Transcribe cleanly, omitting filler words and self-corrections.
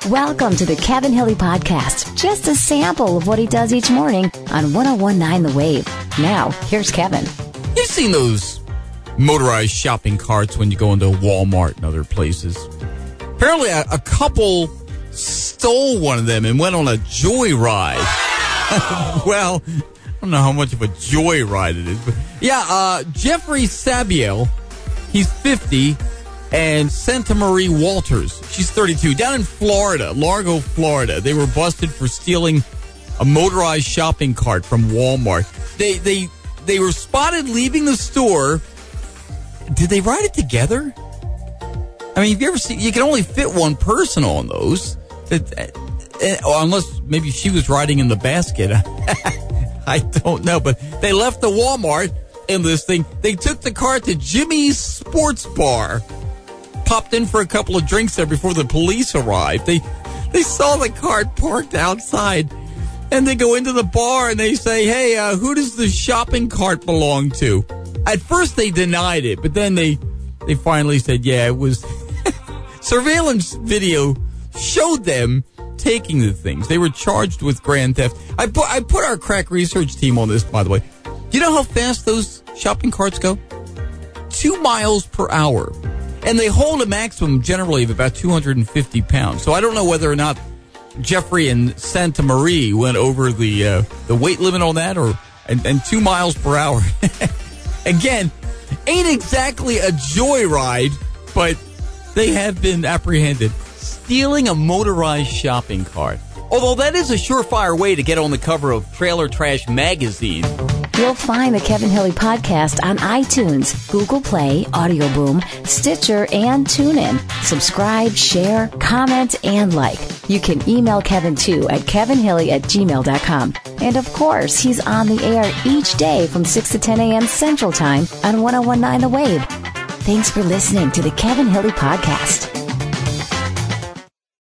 Welcome to the Kevin Hilly Podcast. Just a sample of what he does each morning on 101.9 The Wave. Now, here's Kevin. You've seen those motorized shopping carts when you go into Walmart and other places. Apparently, a couple stole one of them and went on a joyride. Well, I don't know how much of a joyride it is, but yeah, Jeffrey Sabiel, he's 50, and Santa Marie Walters, she's 32, down in Florida, Largo, Florida. They were busted for stealing a motorized shopping cart from Walmart. They were spotted leaving the store. Did they ride it together? I mean, have you ever seen, you can only fit one person on those. Unless maybe she was riding in the basket. I don't know, but they left the Walmart in this thing. They took the car to Jimmy's Sports Bar. Popped in for a couple of drinks there before the police arrived. They saw the cart parked outside, and they go into the bar and they say, hey, who does the shopping cart belong to? At first they denied it, but then they finally said, yeah, it was... Surveillance video showed them taking the things. They were charged with grand theft. I put our crack research team on this, by the way. Do you know how fast those shopping carts go? 2 miles per hour. And they hold a maximum generally of about 250 pounds. So I don't know whether or not Jeffrey and Santa Marie went over the weight limit on that and 2 miles per hour. Again, ain't exactly a joyride, but they have been apprehended. Stealing a motorized shopping cart. Although that is a surefire way to get on the cover of Trailer Trash magazine. You'll find the Kevin Hilly Podcast on iTunes, Google Play, Audio Boom, Stitcher, and TuneIn. Subscribe, share, comment, and like. You can email Kevin too at kevinhilly@gmail.com. And of course, he's on the air each day from 6 to 10 a.m. Central Time on 101.9 The Wave. Thanks for listening to the Kevin Hilly Podcast.